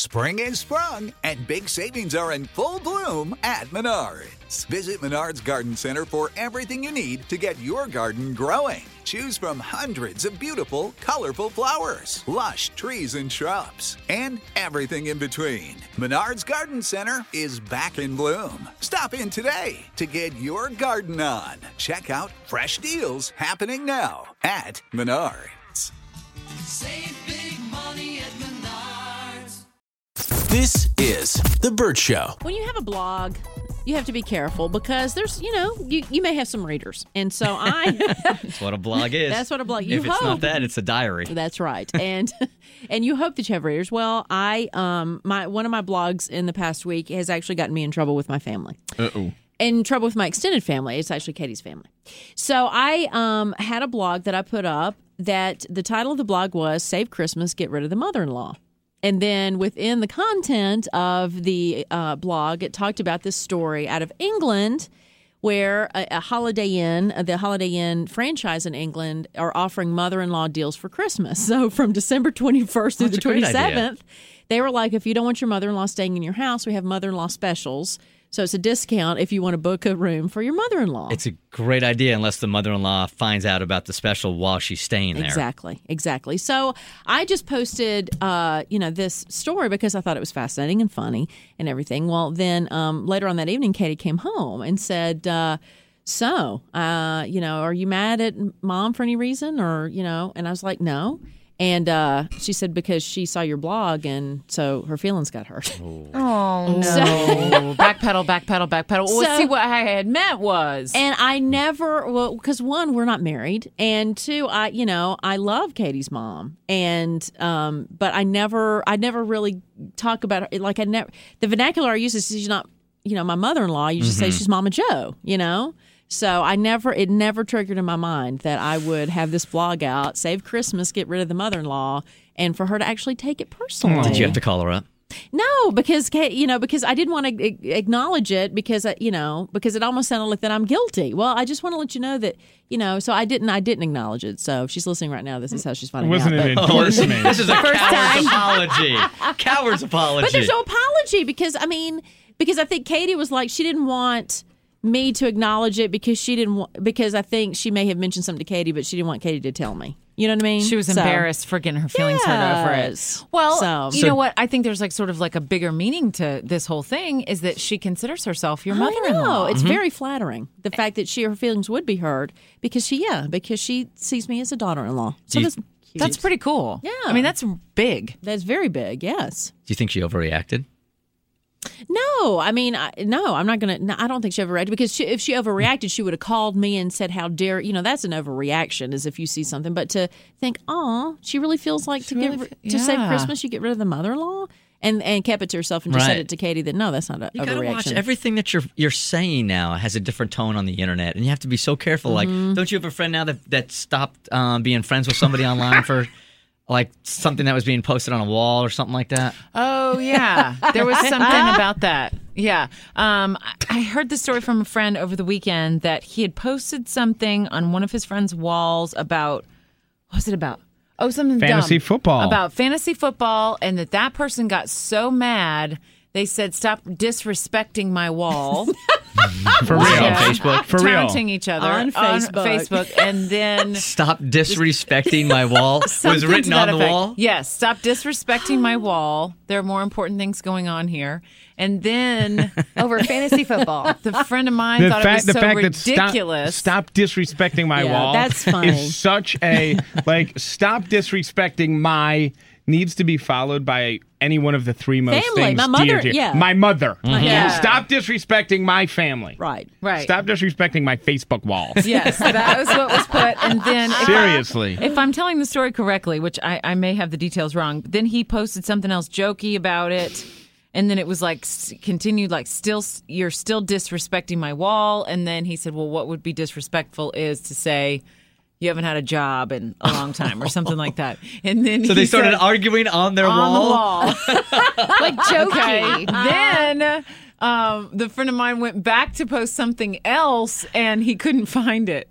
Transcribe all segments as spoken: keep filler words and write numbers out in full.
Spring is sprung, and big savings are in full bloom at Menards. Visit Menards Garden Center for everything you need to get your garden growing. Choose from hundreds of beautiful, colorful flowers, lush trees and shrubs, and everything in between. Menards Garden Center is back in bloom. Stop in today to get your garden on. Check out fresh deals happening now at Menards. Save big money at Menards. This is The Bert Show. When you have a blog, you have to be careful because there's, you know, you, you may have some readers. And so I... That's what a blog is. That's what a blog... You if hope. It's not that, it's a diary. That's right. And and you hope that you have readers. Well, I um my one of my blogs in the past week has actually gotten me in trouble with my family. Uh-oh. In trouble with my extended family. It's actually Katie's family. So I um had a blog that I put up that the title of the blog was Save Christmas, Get Rid of the Mother-in-Law. And then within the content of the uh, blog, it talked about this story out of England where a, a Holiday Inn, uh, the Holiday Inn franchise in England, are offering mother-in-law deals for Christmas. So from December twenty-first through That's the a great twenty-seventh, idea. They were like, if you don't want your mother-in-law staying in your house, we have mother-in-law specials. So it's a discount if you want to book a room for your mother-in-law. It's a great idea unless the mother-in-law finds out about the special while she's staying there. Exactly, exactly. So I just posted, uh, you know, this story because I thought it was fascinating and funny and everything. Well, then um, later on that evening, Katie came home and said, uh, so, uh, you know, are you mad at Mom for any reason? Or, you know, and I was like, no. And uh, she said because she saw your blog, and so her feelings got hurt. Oh, no. backpedal, backpedal, backpedal. Well, So- see, what I had meant was... And I never, well, because one, we're not married, and two, I, you know, I love Katie's mom, and um, but I never, I never really talk about her. Like I never, the vernacular I use is she's not, you know, my mother-in-law. You just say she's Mama Joe, you know. So I never, it never triggered in my mind that I would have this blog out, Save Christmas, Get Rid of the Mother-in-Law, and for her to actually take it personally. Did you have to call her up? No, because you know, because I didn't want to acknowledge it because you know, because it almost sounded like that I'm guilty. Well, I just want to let you know that you know, so I didn't, I didn't acknowledge it. So if she's listening right now, this is how she's finding Wasn't out. it But- endorsement? This is a First coward's time. apology. Coward's apology. But there's no apology because I mean, because I think Katie was like she didn't want me to acknowledge it because she didn't wa- because I think she may have mentioned something to Katie, but she didn't want Katie to tell me. You know what I mean? She was So- embarrassed for getting her feelings hurt over it. Yes. Well, So- you So- know what? I think there's like sort of like a bigger meaning to this whole thing is that she considers herself your I mother-in-law. know. It's very flattering. The fact that she her feelings would be hurt because she yeah because she sees me as a daughter-in-law. So Do you- that's That's pretty cool. Yeah. I mean, that's big. that's very big. Yes. Do you think she overreacted? No, I mean, I, no, I'm not going to. No, I don't think she overreacted because she, if she overreacted, she would have called me and said, "How dare you know?" That's an overreaction, as if you see something. But to think, "Oh, she really feels like to really get fe- to save yeah. Christmas, you get rid of the mother-in-law," and and kept it to herself and just said Right. it to Katie that no, that's not an You gotta watch overreaction. everything that you're you're saying now has a different tone on the internet, and you have to be so careful. Mm-hmm. Like, don't you have a friend now that that stopped um, being friends with somebody online for like something that was being posted on a wall or something like that? Oh, yeah. There was something about that. Yeah. Um, I- I heard the story from a friend over the weekend that he had posted something on one of his friend's walls about, what was it about? Oh, something Fantasy dumb. football. About fantasy football, and that that person got so mad, they said, stop disrespecting my wall. For real. On Facebook? For real. Taunting each other On Facebook. Facebook, and then... Stop disrespecting my wall. Was Something written to that on the effect. wall. Yes, stop disrespecting my wall. There are more important things going on here. And then Over fantasy football. the friend of mine The thought fact, it was the so fact that stop, ridiculous. stop disrespecting my Yeah, wall that's funny. is such a, like, stop disrespecting my needs to be followed by any one of the three most Family. things My mother- dear to you. yeah. My mother. Yeah. Stop disrespecting my family. right. Right. Stop disrespecting my Facebook wall. Yes, that was what was put. And then if I- Seriously. if I'm telling the story correctly, which I, I may have the details wrong, then he posted something else jokey about it. And then it was like s- continued like still you're still disrespecting my wall. And then he said, well, what would be disrespectful is to say you haven't had a job in a long time or something like that. And then So he they started said, arguing on their on wall. the wall. Like jokey. Then um, the friend of mine went back to post something else and he couldn't find it.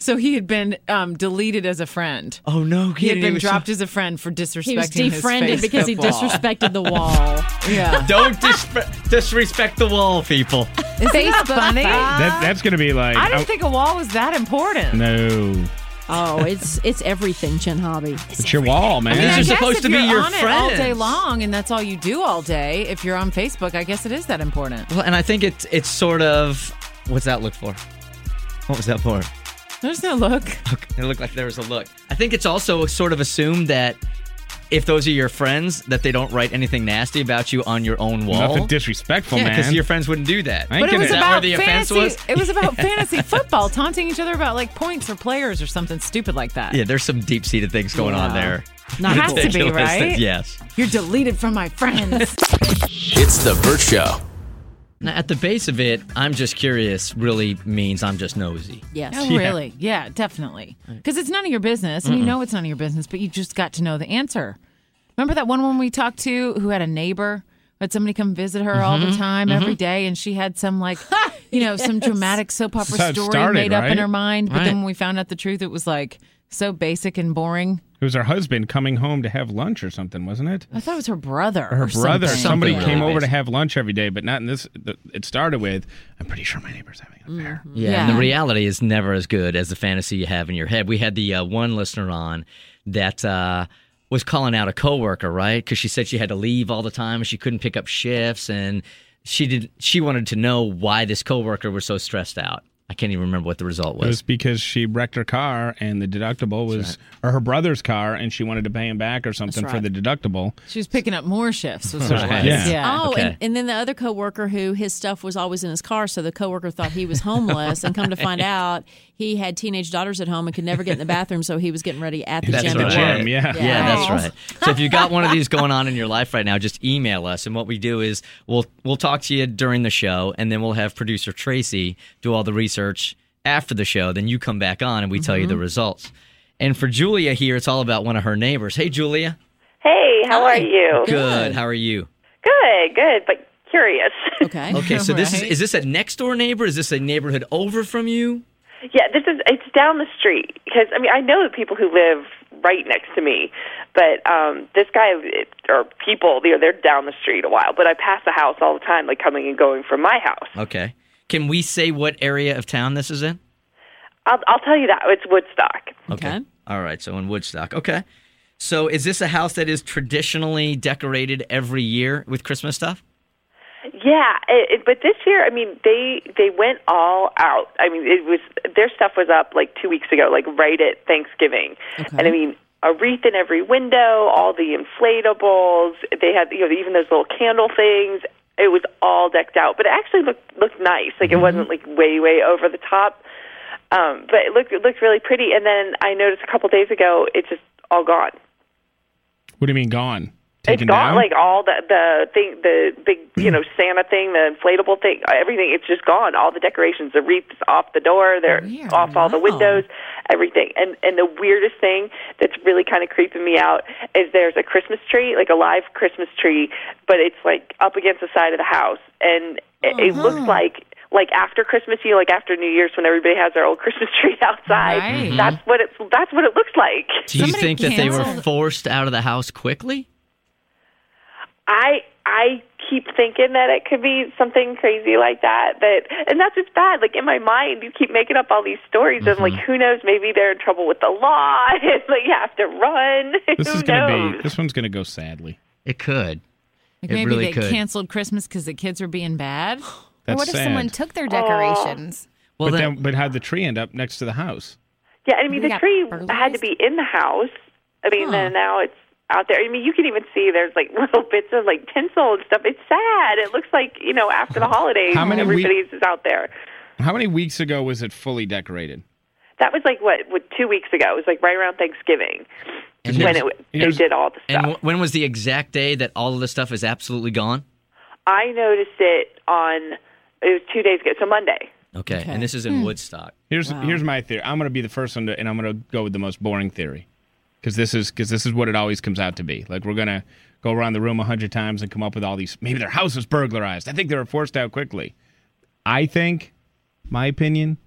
So he had been um, deleted as a friend. Oh no, He had kidding. been It was so- dropped as a friend for disrespecting He was his defriended face because he football. disrespected the wall. Yeah. Don't disre- disrespect the wall, people. Isn't that funny? That, that's going to be like. I didn't oh, think a wall was that important. No. Oh, it's it's everything, Chin Hobby. It's your wall, man. These I are guess supposed if to be you're your on it all day friends. long, and that's all you do all day. If you're on Facebook, I guess it is that important. Well, and I think it's it's sort of what's that look for? What was that for? There's no look. Okay, it looked like there was a look. I think it's also sort of assumed that if those are your friends, that they don't write anything nasty about you on your own wall. Nothing disrespectful, yeah, man. because your friends wouldn't do that. I ain't But it gonna- was Is that about where the offense fantasy. was? It was about fantasy football, taunting each other about like points or players or something stupid like that. Yeah, there's some deep-seated things going on Yeah. there. Not Has to be, Ridiculous. right? Yes. You're deleted from my friends. It's The Burt Show. Now, at the base of it, I'm just curious really means I'm just nosy. Yes. Oh, really? Yeah, definitely. Because it's none of your business, and you know it's none of your business, but you just got to know the answer. Remember that one woman we talked to who had a neighbor, who had somebody come visit her all the time, every day, and she had some, like, you know, some dramatic soap opera That's how it story started, made up in right? her mind, but Right. then when we found out the truth, it was, like, so basic and boring. It was her husband coming home to have lunch or something, wasn't it? I thought it was her brother. Or her or brother. something. Somebody Something came really over to basic. have lunch every day, but not in this. the- It started with, I'm pretty sure my neighbor's having an affair. Yeah, Yeah. and the reality is never as good as the fantasy you have in your head. We had the uh, one listener on that uh, was calling out a coworker, right? Because she said she had to leave all the time and she couldn't pick up shifts, and she did. She wanted to know why this coworker was so stressed out. I can't even remember what the result It was was. because she wrecked her car and the deductible was, or her brother's car, and she wanted to pay him back or something That's for right. the deductible. She was picking up more shifts. Was what it Right. was. Yeah. Oh, Okay. and, and then the other coworker who his stuff was always in his car, so the coworker thought he was homeless, and come to find out he had teenage daughters at home and could never get in the bathroom, so he was getting ready at the That's gym. the at right. work. gym, yeah. Yeah, that's Oh. right. So if you got one of these going on in your life right now, just email us, and what we do is we'll we'll talk to you during the show, and then we'll have producer Tracy do all the research after the show. Then you come back on, and we tell you the results. And for Julia here, it's all about one of her neighbors. Hey, Julia. Hey, how are you? Good. How are you? Good, good, but curious. Okay. Okay, so this is Right. is this a next door neighbor? Is this a neighborhood over from you? Yeah, this is it's down the street because I mean I know the people who live right next to me, but um this guy or people you know they're down the street a while, but I pass the house all the time, like coming and going from my house. Okay. Can we say what area of town this is in? I'll I'll tell you that it's Woodstock. Okay. All right, so in Woodstock. Okay. So is this a house that is traditionally decorated every year with Christmas stuff? Yeah, it, it, but this year, I mean, they they went all out. I mean, it was their stuff was up like two weeks ago, like right at Thanksgiving, Okay. and I mean, a wreath in every window, all the inflatables. They had you know even those little candle things. It was all decked out, but it actually looked looked nice. Like it wasn't like way way over the top, um, but it looked it looked really pretty. And then I noticed a couple days ago, it's just all gone. What do you mean gone? It's Taken gone, down? like all the the thing, the big, you know, Santa thing, the inflatable thing, everything. It's just gone. All the decorations, the wreaths off the door, they're Weird. off all the Wow. windows, everything. And and the weirdest thing that's really kind of creeping me out is there's a Christmas tree, like a live Christmas tree, but it's like up against the side of the house, and it, it looks like. Like after Christmas, you know, like after New Year's, when everybody has their old Christmas tree outside, Right. that's what it's. That's what it looks like. Do you Somebody think that they were canceled- forced out of the house quickly? I I keep thinking that it could be something crazy like that. That and that's just bad. Like in my mind, you keep making up all these stories, and like who knows? Maybe they're in trouble with the law, and like you have to run. This who is gonna knows? be. This one's gonna go sadly. It could. Like It maybe really they could. canceled Christmas because the kids were being bad. That's Or what if sad. someone took their decorations? Well, but then, then, but how'd the tree end up next to the house? Yeah, I mean We the got tree burglarized? had to be in the house. I mean, Huh. then now it's out there. I mean, you can even see there's like little bits of like tinsel and stuff. It's sad. It looks like you know after the holidays, How many week- everybody's is out there. How many weeks ago was it fully decorated? That was like what, what two weeks ago. It was like right around Thanksgiving And when here's- it, they here's- did all the stuff. and w- when was the exact day that all of the stuff is absolutely gone? I noticed it on it was two days ago, so Monday. Okay, and this is in Woodstock. Here's here's my theory. I'm going to be the first one to, and I'm going to go with the most boring theory, because this is because this is what it always comes out to be. Like we're going to go around the room a hundred times and come up with all these. Maybe their house was burglarized. I think they were forced out quickly. I think, my opinion,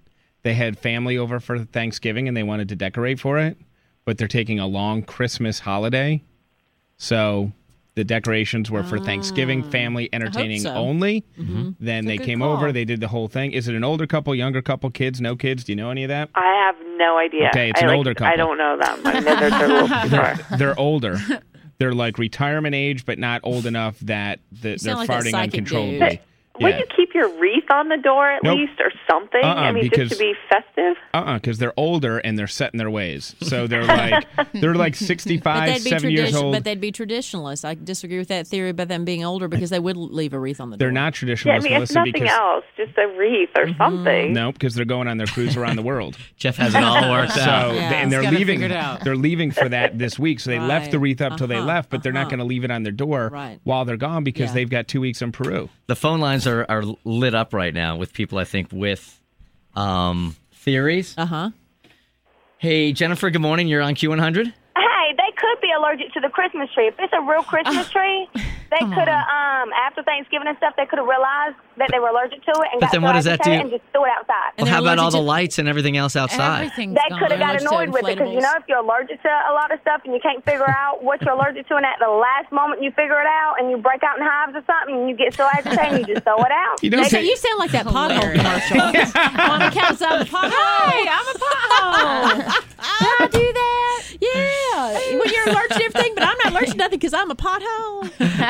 they had family over for Thanksgiving and they wanted to decorate for it, but they're taking a long Christmas holiday. So the decorations were for Thanksgiving, family entertaining so. only. Mm-hmm. Then It's a they good came call. over. They did the whole thing. Is it an older couple, younger couple, kids, no kids? Do you know any of that? I have no idea. Okay, it's I, an like, older couple. I don't know them. I know they're, they're a little too far. They're, they're older. They're like retirement age, but not old enough that the, they're sound like that farting psychic uncontrollably. dude. Would Yeah. you keep your wreath on the door at Nope. least or something? Uh-uh, I mean, because- just to be festive? Uh-uh, because they're older and they're set in their ways. So they're like they're like But sixty-five, they'd be seventy years tradi- old. But they'd be traditionalists. I disagree with that theory about them being older because they would leave a wreath on the They're door. not Yeah, I traditionalists, mean, it's Melissa, nothing because else. Just a wreath or Mm-hmm. something. no, because they're going on their cruise around the world. Jeff has it all worked So out. Yeah. and they're He's got it leaving. figured out. They're leaving for that this week. So they left the Right. wreath up till they Uh-huh, left, but they're not uh-huh. going to leave it on their door Right. while they're gone because Yeah. they've got two weeks in Peru. The phone lines are, are lit up right now with people, I think, with um, theories. Uh huh. Hey, Jennifer, good morning. You're on Q one hundred. Hey, they could be allergic to the Christmas tree. If it's a real Christmas tree, they could have, um, after Thanksgiving and stuff, they could have realized that they were allergic to it and But got then so what does that agitated do? and just threw it outside. Well, they're how about all allergic the to- lights and everything else outside? Everything's They gone. could have got allergic to annoyed with it because, you inflatables. know, if you're allergic to a lot of stuff and you can't figure out what you're allergic to, and at the last moment you figure it out and you break out in hives or something and you get so agitated and you just throw it out. You don't So say- you sound like that pothole commercial. On account of the pothole. Hey, I'm a pothole. Did I do that? Yeah. When you're allergic to everything, but I'm not allergic to nothing because I'm a pothole.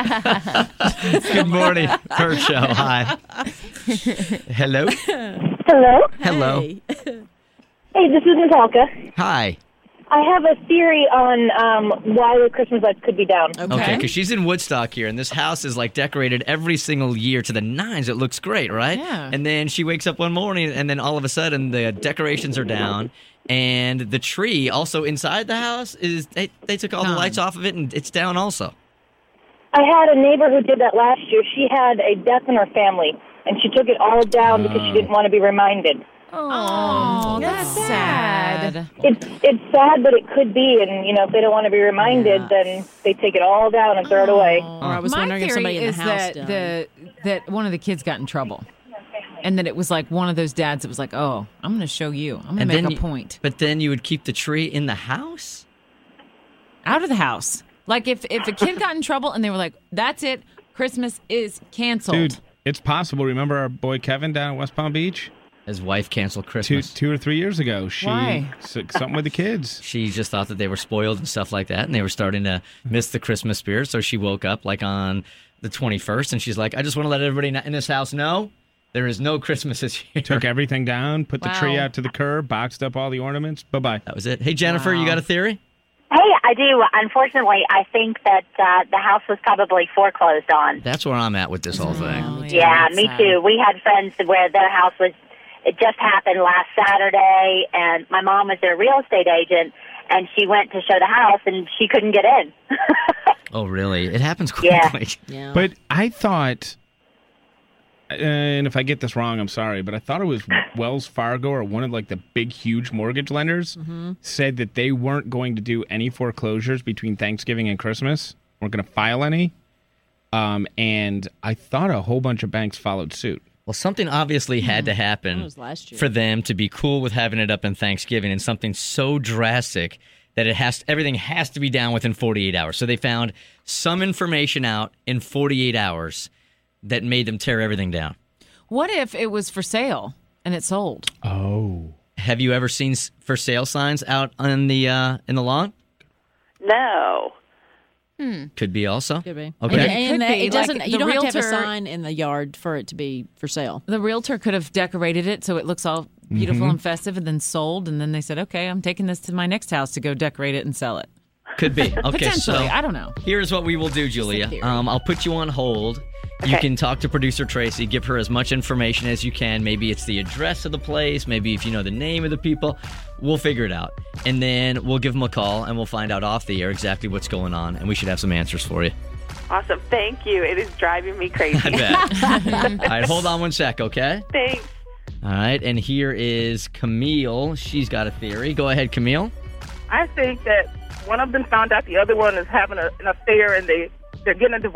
Good morning, Kurt Show. Hi. Hello. Hello? Hello. Hey. Hey, this is Natalka. Hi. I have a theory on um, why the Christmas lights could be down. Okay, because she's in Woodstock here, and this house is like decorated every single year to the nines. It looks great, right? Yeah. And then she wakes up one morning, and then all of a sudden the decorations are down, and the tree also inside the house is they, they took all the Gone. lights off of it, and it's down also. I had a neighbor who did that last year. She had a death in her family, and she took it all down because she didn't want to be reminded. Oh, that's sad. It's it's sad, but it could be, and you know, if they don't want to be reminded, then they take it all down and throw it away. Or I was My wondering if theory somebody in the is house that died. the that one of the kids got in trouble, and that it was like one of those dads that was like, "Oh, I'm going to show you. I'm going to And make then a you- point." But then you would keep the tree in the house? Out of the house. Like if if a kid got in trouble and they were like, "That's it, Christmas is canceled." Dude, it's possible. Remember our boy Kevin down at West Palm Beach? His wife canceled Two, Christmas. two or three years ago. She Why? something with the kids. She just thought that they were spoiled and stuff like that, and they were starting to miss the Christmas spirit. So she woke up like on the twenty-first, and she's like, "I just want to let everybody in this house know there is no Christmas this year." Took everything down, put the tree Wow. out to the curb, boxed up all the ornaments. Bye-bye. That was it. Hey, Jennifer, you got a theory? Hey, I do. Unfortunately, I think that uh, the house was probably foreclosed on. That's where I'm at with this whole thing. Oh, Yeah, that's me sad. too. We had friends where their house was, it just happened last Saturday, and my mom was their real estate agent, and she went to show the house, and she couldn't get in. Oh, really? It happens Yeah. quickly. Yeah. But I thought, and if I get this wrong, I'm sorry, but I thought it was Wells Fargo or one of like the big, huge mortgage lenders said that they weren't going to do any foreclosures between Thanksgiving and Christmas. Weren't going to file any. Um, and I thought a whole bunch of banks followed suit. Well, something obviously had to That happen was last year. for them to be cool with having it up in Thanksgiving, and something so drastic that it has everything has to be down within forty-eight hours. So they found some information out in forty-eight hours that made them tear everything down. What if it was for sale and it sold? Oh. Have you ever seen s- for sale signs out on the uh, in the lawn? No. Could be also. Could be. Okay. And, and Could that- be, it doesn't. like, you the don't have to have a realtor- sign in the yard for it to be for sale. The realtor could have decorated it so it looks all beautiful and festive and then sold, and then they said, "Okay, I'm taking this to my next house to go decorate it and sell it." Could be. Okay, Potentially, so I don't know. here's what we will do, Julia. theory. Um, I'll put you on hold. You Okay. can talk to producer Tracy, give her as much information as you can. Maybe it's the address of the place. Maybe if you know the name of the people. We'll figure it out. And then we'll give them a call, and we'll find out off the air exactly what's going on. And we should have some answers for you. Awesome. Thank you. It is driving me crazy. I bet. All right, hold on one sec, okay? Thanks. All right, and here is Camille. She's got a theory. Go ahead, Camille. I think that one of them found out the other one is having a, an affair and they, they're getting a divorce.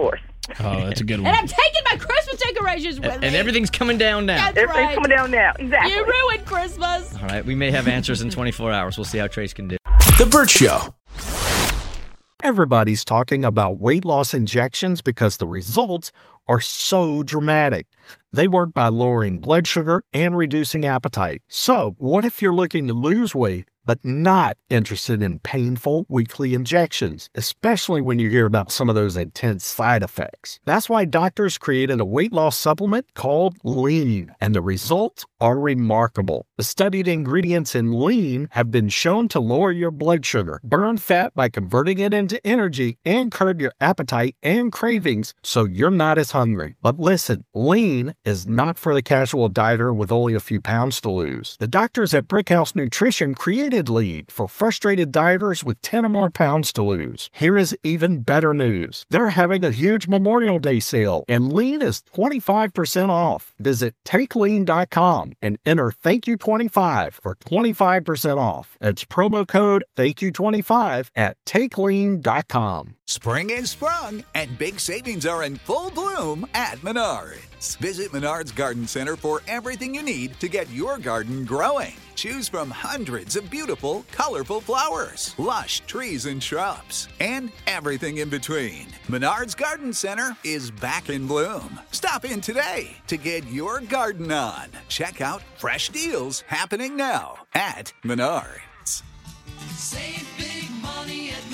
Oh, that's a good one. And I'm taking my Christmas decorations with And me. everything's coming down now. That's Everything's right. coming down now. Exactly. You ruined Christmas. All right, we may have answers in twenty-four hours. We'll see how Trace can do. The Burt Show. Everybody's talking about weight loss injections because the results are so dramatic. They work by lowering blood sugar and reducing appetite. So, what if you're looking to lose weight but not interested in painful weekly injections, especially when you hear about some of those intense side effects? That's why doctors created a weight loss supplement called Lean, and the results are remarkable. The studied ingredients in Lean have been shown to lower your blood sugar, burn fat by converting it into energy, and curb your appetite and cravings so you're not as hungry. But listen, Lean is not for the casual dieter with only a few pounds to lose. The doctors at Brickhouse Nutrition created Lean for frustrated dieters with ten or more pounds to lose. Here is even better news. They're having a huge Memorial Day sale, and Lean is twenty-five percent off. Visit take lean dot com and enter thank you twenty-five for twenty-five percent off. It's promo code thank you twenty-five at take lean dot com. Spring is sprung, and big savings are in full bloom at Menards. Visit Menards Garden Center for everything you need to get your garden growing. Choose from hundreds of beautiful, colorful flowers, lush trees and shrubs, and everything in between. Menards Garden Center is back in bloom. Stop in today to get your garden on. Check out fresh deals happening now at Menards. Save big money at Menards.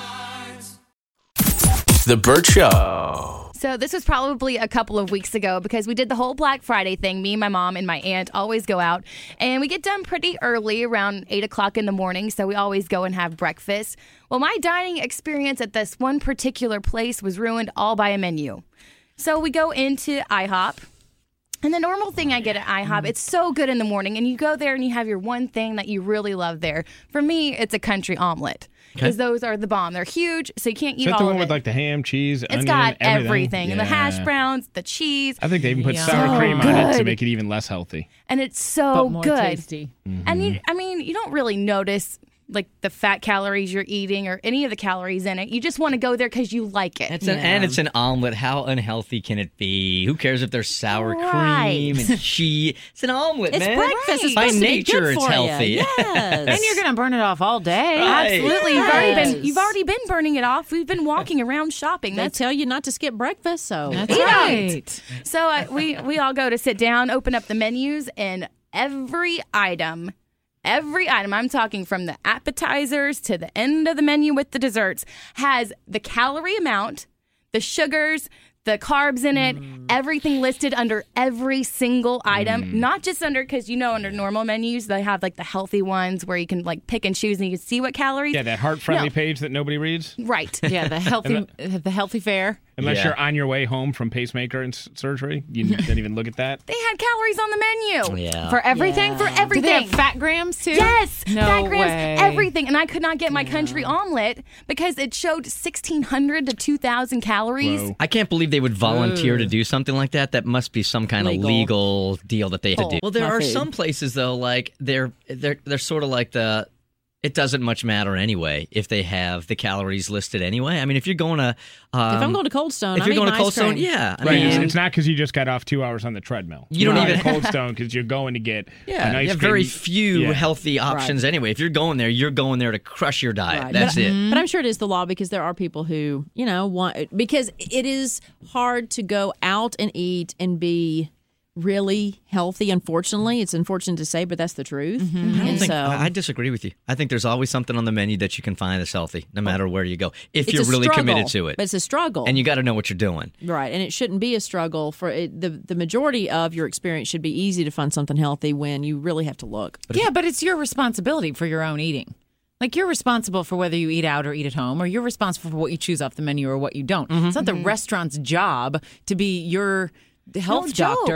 The Burt Show. So this was probably a couple of weeks ago because we did the whole Black Friday thing. Me, my mom, and my aunt always go out. And we get done pretty early, around eight o'clock in the morning, so we always go and have breakfast. Well, my dining experience at this one particular place was ruined all by a menu. So we go into IHOP. And the normal thing I get at IHOP, it's so good in the morning, and you go there and you have your one thing that you really love there. For me, it's a country omelet. Because Okay. those are the bomb. They're huge, so you can't eat Is that all the of one it. with like the ham, cheese, It's onion, got everything? everything. And the hash Yeah. browns, the cheese. I think they even put Yeah. sour So cream on it to good. make it even less healthy. And it's so But more good. tasty. And you, I mean, you don't really notice like the fat calories you're eating or any of the calories in it. You just want to go there because you like it. It's an, And it's an omelet. How unhealthy can it be? Who cares if there's sour Right. cream and cheese? It's an omelet, It's man. breakfast. It's By supposed to be nature, good it's for you. healthy. Yes. And you're going to burn it off all day. Right. Absolutely. You've already Yes. been you've already been burning it off. We've been walking around shopping. They That's tell you not to skip breakfast, so That's Eat it. right. So uh, we we all go to sit down, open up the menus, and every item, every item, I'm talking from the appetizers to the end of the menu with the desserts, has the calorie amount, the sugars, the carbs in it, everything listed under every single item, not just under, because you know under normal menus they have like the healthy ones where you can like pick and choose and you can see what calories. Yeah, that heart-friendly No. page that nobody reads. Right. Yeah, the healthy, the healthy fare. Unless Yeah. you're on your way home from pacemaker and s- surgery, you didn't even look at that. They had calories on the menu. Yeah. For everything, for Yeah. Do everything. they have fat grams too? Yes, No fat grams, way. everything. And I could not get my country omelet because it showed sixteen hundred to two thousand calories. Whoa. I can't believe they would volunteer to do something like that. That must be some kind Legal. of legal deal that they had to do. Oh, Well, there my are food. some places though, like they're they're they're sort of like the. It doesn't much matter anyway if they have the calories listed anyway. I mean, if you're going to, um, if I'm going to Cold Stone, if I'm you're going to eating Cold ice Stone, cream. yeah, I Right, mean, it's, it's not because you just got off two hours on the treadmill. You don't You're even- at Cold Stone because you're going to get yeah, an ice you have cream. very few Yeah. healthy options anyway. If you're going there, you're going there to crush your diet. Right. That's but, it. But I'm sure it is the law because there are people who, you know, want because it is hard to go out and eat and be really healthy. Unfortunately, it's unfortunate to say, but that's the truth. I, don't And think, so I I disagree with you. I think there's always something on the menu that you can find that's healthy, no matter where you go, if it's you're a really struggle, committed to it. But it's a struggle, And you got to know what you're doing. right? And it shouldn't be a struggle for it, the the majority of your experience should be easy to find something healthy when you really have to look. Yeah, but it's your responsibility for your own eating. Like you're responsible for whether you eat out or eat at home, or you're responsible for what you choose off the menu or what you don't. It's not the restaurant's job to be your health No joke. doctor.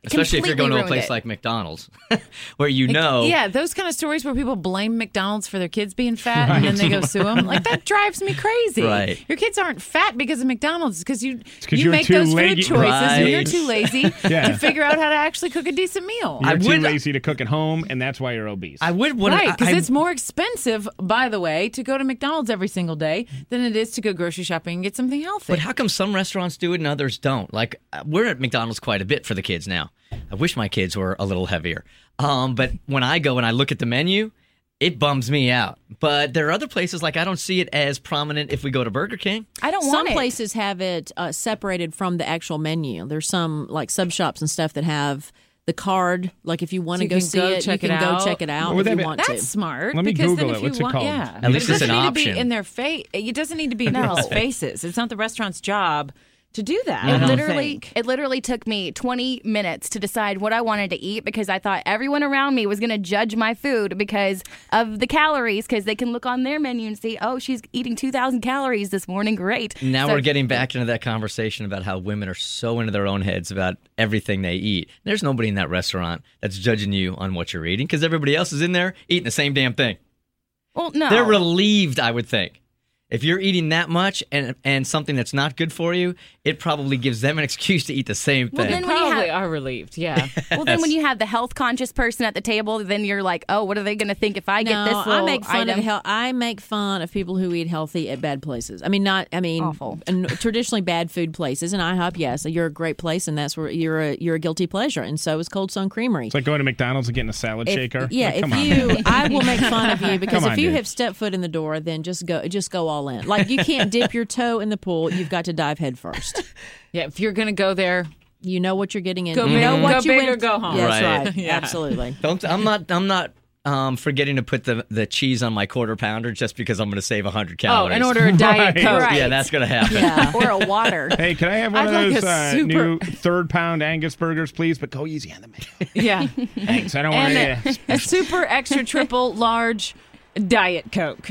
Especially if you're going to a ruined place it. like McDonald's, where you know. Yeah, those kind of stories where people blame McDonald's for their kids being fat and then they go sue them. Like, that drives me crazy. Right. Your kids aren't fat because of McDonald's. It's because you, 'cause you you're make too those lazy. food choices and you're Right. too lazy Yeah. to figure out how to actually cook a decent meal. You're I too would- lazy to cook at home, and that's why you're obese. I would want Right, because I- it's more expensive, by the way, to go to McDonald's every single day than it is to go grocery shopping and get something healthy. But how come some restaurants do it and others don't? Like, uh, we're at McDonald's quite a bit for the kids now. I wish my kids were a little heavier. Um, but when I go and I look at the menu, it bums me out. But there are other places, like I don't see it as prominent if we go to Burger King. I don't Some want it. places have it uh, separated from the actual menu. There's some like sub shops and stuff that have the card. Like if you want So to you go can see go it, check you it can go out. check it out What would if you that be? want That's to. smart. Let me because Google then it. if What's you it want, called? Yeah. At least it it's doesn't an need option. To be in their face. It doesn't need to be in people's faces. It's not the restaurant's job to do that. I It don't literally, think. it literally took me twenty minutes to decide what I wanted to eat because I thought everyone around me was going to judge my food because of the calories. Because they can look on their menu and see, oh, she's eating two thousand calories this morning. Great. Now So- we're getting back into that conversation about how women are so into their own heads about everything they eat. There's nobody in that restaurant that's judging you on what you're eating because everybody else is in there eating the same damn thing. Well, no. They're relieved, I would think. If you're eating that much and and something that's not good for you, it probably gives them an excuse to eat the same Well, thing. then when you Probably have- are relieved, yeah. Well, then when you have the health conscious person at the table, then you're like, oh, what are they going to think if I get No, this little I make fun item? of hel- I make fun of people who eat healthy at bad places. I mean, not. I mean, Awful. n- traditionally bad food places. And IHOP, yes, you're a great place, and that's where you're a you're a guilty pleasure. And so is Cold Stone Creamery. It's like going to McDonald's and getting a salad If- shaker. Yeah, Like, come if on, you, man. I will make fun of you because Come if on, you dude. have stepped foot in the door, then just go, just go all in. Like you can't dip your toe in the pool; you've got to dive head first. Yeah, if you're going to go there, You know what you're getting into. Go you big- know what go you big went- or go home. That's Right. right. Yeah. Absolutely. Don't I'm not I'm not um, forgetting to put the the cheese on my quarter pounder just because I'm going to save one hundred oh, calories. and order a Diet Right. Coke. Right. Yeah, that's going to happen. Yeah. or a water. Hey, can I have one I'd of like those a uh, super- new third pound Angus burgers, please? But go easy on the mayo. Yeah. Thanks. I don't want And to. a, a super extra triple large Diet Coke.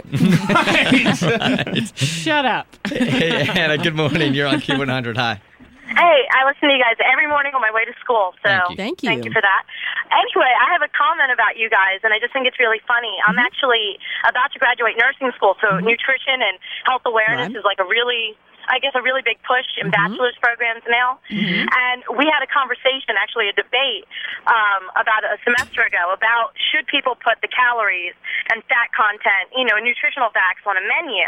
Shut up. Hey, Anna, good morning. You're on Q one hundred. Hi. Hey, I listen to you guys every morning on my way to school, so Thank you. Thank you. thank you for that. Anyway, I have a comment about you guys, and I just think it's really funny. I'm Mm-hmm. actually about to graduate nursing school, so nutrition and health awareness Right. is like a really, I guess, a really big push in bachelor's programs now. And we had a conversation, actually a debate, um, about a semester ago about should people put the calories and fat content, you know, nutritional facts on a menu.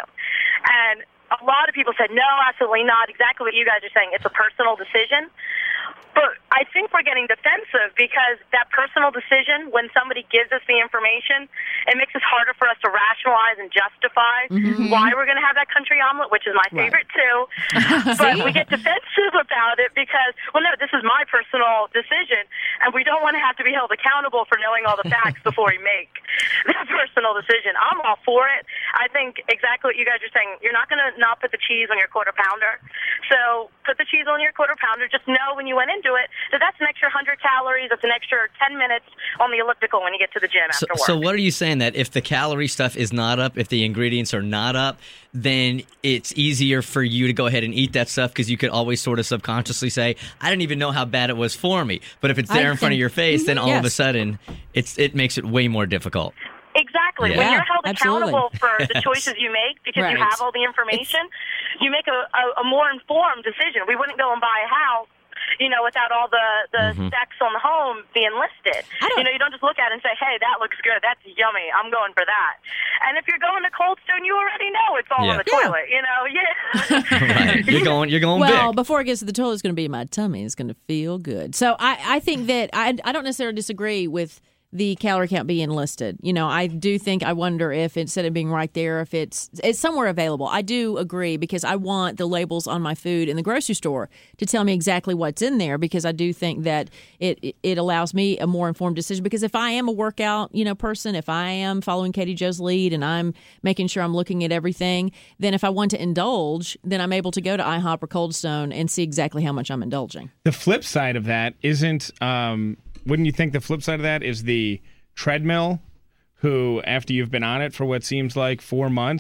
And a lot of people said, no, absolutely not. Exactly what you guys are saying. It's a personal decision. But I think we're getting defensive because that personal decision, when somebody gives us the information, it makes it harder for us to rationalize and justify why we're going to have that country omelet, which is my favorite too. But we get defensive about it because, well, no, this is my personal decision, and we don't want to have to be held accountable for knowing all the facts before we make that personal decision. I'm all for it. I think exactly what you guys are saying. You're not going to not put the cheese on your quarter pounder. So put the cheese on your quarter pounder. Just know when you went into it that that's an extra one hundred calories. That's an extra ten minutes on the elliptical when you get to the gym So, after work. so what are you saying, that if the calorie stuff is not up, if the ingredients are not up, then it's easier for you to go ahead and eat that stuff because you could always sort of subconsciously say, I didn't even know how bad it was for me. But if it's there I in front of think- your face, then all of a Yes. sudden it's it makes it way more difficult. Exactly. Yeah. When Yeah, you're held absolutely. accountable for the choices you make because Right. you have all the information, you make a, a, a more informed decision. We wouldn't go and buy a house, you know, without all the, the specs on the home being listed. You know, you don't just look at it and say, hey, that looks good. That's yummy. I'm going for that. And if you're going to Cold Stone, you already know it's all Yeah. on the Yeah. toilet, you know? Yeah. Right. You're going you're going Well, big. before it gets to the toilet, it's going to be my tummy. It's going to feel good. So I, I think that I, I don't necessarily disagree with the calorie count being listed. You know, I do think, I wonder if instead of being right there, if it's it's somewhere available. I do agree because I want the labels on my food in the grocery store to tell me exactly what's in there because I do think that it it allows me a more informed decision. Because if I am a workout, you know, person, if I am following Katie Jo's lead and I'm making sure I'm looking at everything, then if I want to indulge, then I'm able to go to IHOP or Cold Stone and see exactly how much I'm indulging. The flip side of that isn't. Um, wouldn't you think the flip side of that is the treadmill? Who, after you've been on it for what seems like four months,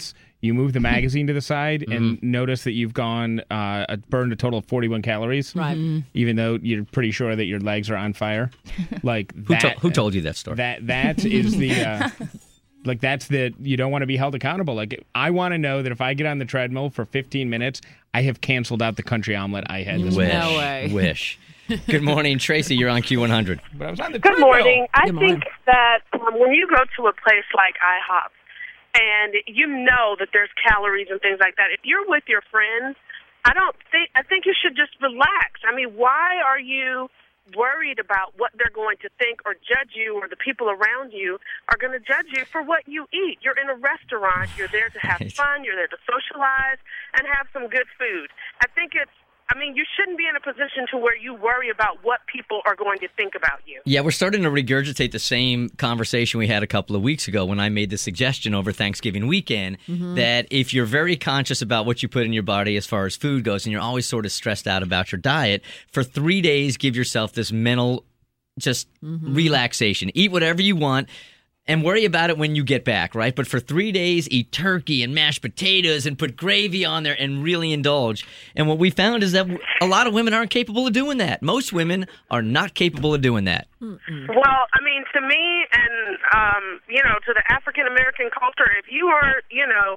you move the magazine to the side and notice that you've gone uh, a- burned a total of forty-one calories, Right. even though you're pretty sure that your legs are on fire. Like Who, that, to- who told you that story? That that is the uh, like that's the you don't want to be held accountable. Like I want to know that if I get on the treadmill for fifteen minutes, I have canceled out the country omelet I had this Wish. morning. No way. Wish. Good morning, Tracy. You're on Q one hundred. But I was on the Good treadmill. morning. I Good think morning. that um, when you go to a place like IHOP and you know that there's calories and things like that, if you're with your friends, I don't think I think you should just relax. I mean, why are you worried about what they're going to think or judge you, or the people around you are going to judge you for what you eat? You're in a restaurant. You're there to have Right. fun. You're there to socialize and have some good food. I think it's I mean, you shouldn't be in a position to where you worry about what people are going to think about you. Yeah, we're starting to regurgitate the same conversation we had a couple of weeks ago when I made the suggestion over Thanksgiving weekend that if you're very conscious about what you put in your body as far as food goes, and you're always sort of stressed out about your diet, for three days, give yourself this mental just relaxation. Eat whatever you want. And worry about it when you get back, right? But for three days, eat turkey and mashed potatoes and put gravy on there and really indulge. And what we found is that a lot of women aren't capable of doing that. Most women are not capable of doing that. Well, I mean, to me and, um, you know, to the African-American culture, if you are, you know,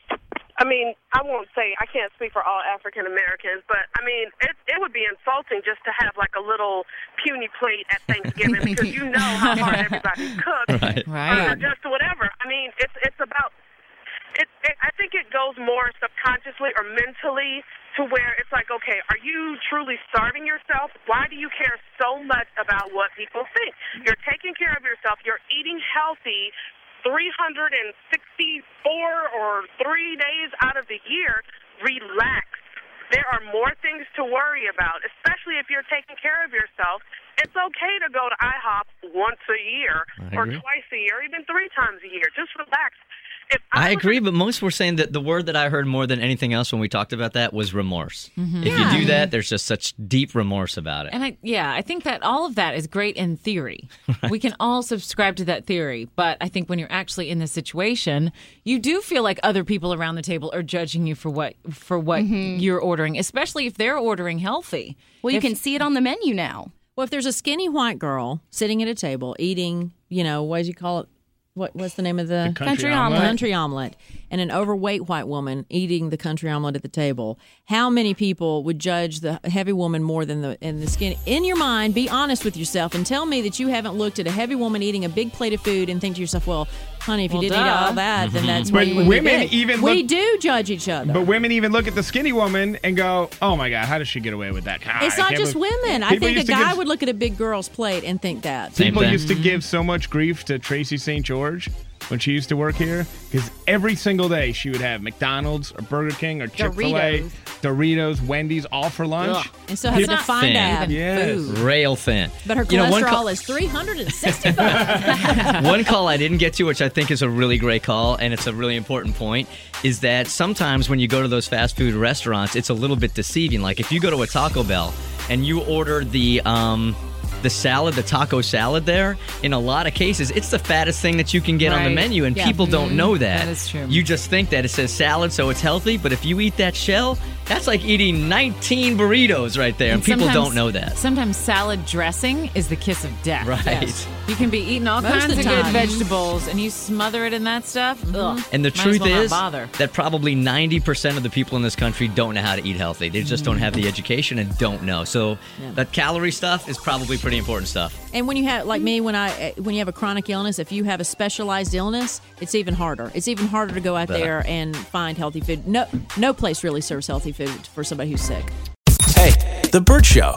I mean, I won't say, I can't speak for all African-Americans, but, I mean, it, it would be insulting just to have, like, a little puny plate at Thanksgiving because you know how hard everybody cooks. Right. Or Right. just whatever. I mean, it's it's about, it, it, I think it goes more subconsciously or mentally to where it's like, okay, are you truly starving yourself? Why do you care so much about what people think? You're taking care of yourself. You're eating healthy three hundred sixty-four or three days out of the year. Relax. There are more things to worry about, especially if you're taking care of yourself. It's okay to go to IHOP once a year I or agree. twice a year, even three times a year. Just relax. If I was agree, but most were saying that the word that I heard more than anything else when we talked about that was remorse. If Yeah. you do that, there's just such deep remorse about it. And I, yeah, I think that all of that is great in theory. We can all subscribe to that theory, but I think when you're actually in the situation, you do feel like other people around the table are judging you for what for what you're ordering, especially if they're ordering healthy. Well, you If- can see it on the menu now. Well, if there's a skinny white girl sitting at a table eating, you know, what do you call it? What What's the name of the, The country omelet. Country omelet, and an overweight white woman eating the country omelet at the table. How many people would judge the heavy woman more than the and the skinny? In your mind, be honest with yourself and tell me that you haven't looked at a heavy woman eating a big plate of food and think to yourself, "Well, honey, if you Well, didn't eat duh. all that, then that's But why you would women be big." even we look- do judge each other. But women even look at the skinny woman and go, "Oh my God, how does she get away with that?" God, it's I not can't just believe-" women. I People think a used to guy give- would look at a big girl's plate and think that. Same People thing. used to give so much grief to Tracy Saint George when she used to work here because every single day she would have McDonald's or Burger King or Chick-fil-A, Doritos. Doritos, Wendy's, all for lunch. And still have It's to not find thin. out Yes. food. Rail thin. But her You know, one cholesterol co- is three hundred sixty-five. One call I didn't get to, which I think is a really great call, and it's a really important point, is that sometimes when you go to those fast food restaurants, it's a little bit deceiving. Like if you go to a Taco Bell and you order the um, the salad, the taco salad there, in a lot of cases, it's the fattest thing that you can get on the Right. menu, and Yeah. people don't know that. That is true. You just think that it says salad, so it's healthy, but if you eat that shell, that's like eating nineteen burritos right there, and, And people sometimes- don't know that. Sometimes salad dressing is the kiss of death. Right. Yes. You can be eating all Most kinds of of, the good time. vegetables, and you smother it in that stuff. Ugh. And the Might as truth well not is bother. that probably ninety percent of the people in this country don't know how to eat healthy. They just don't have the education and don't know. So that calorie stuff is probably pretty important stuff. And when you have, like me, when I when you have a chronic illness, if you have a specialized illness, it's even harder. It's even harder to go out Bet. there and find healthy food. No, no place really serves healthy food for somebody who's sick. Hey, The Burt Show.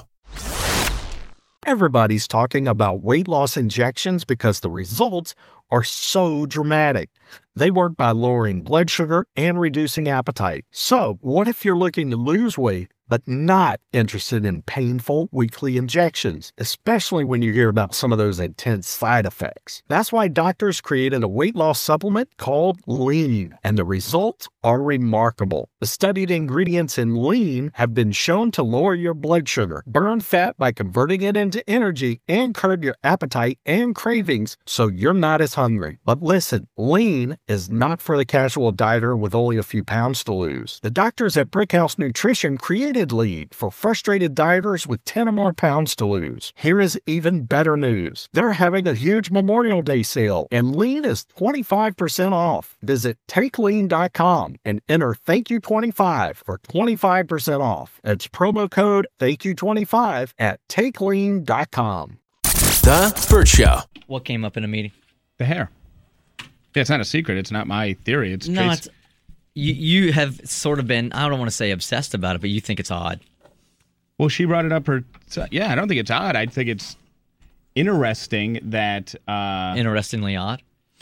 Everybody's talking about weight loss injections because the results are so dramatic. They work by lowering blood sugar and reducing appetite. So, what if you're looking to lose weight but not interested in painful weekly injections, especially when you hear about some of those intense side effects? That's why doctors created a weight loss supplement called Lean, and the results are remarkable. The studied ingredients in Lean have been shown to lower your blood sugar, burn fat by converting it into energy, and curb your appetite and cravings so you're not as hungry. hungry. But listen, lean is not for the casual dieter with only a few pounds to lose. The doctors at Brickhouse Nutrition created Lean for frustrated dieters with ten or more pounds to lose. Here is even better news. They're having a huge Memorial Day sale, and Lean is twenty-five percent off. Visit take lean dot com and enter thank you twenty-five for twenty-five percent off. It's promo code thank you twenty-five at take lean dot com. The Burt Show. What came up in a meeting? The hair. Yeah, it's not a secret. It's not my theory. It's No, Trace- it's, you, you have sort of been, I don't want to say obsessed about it, but you think it's odd. Well, she brought it up her. Yeah, I don't think it's odd. I think it's interesting that. Uh, Interestingly odd.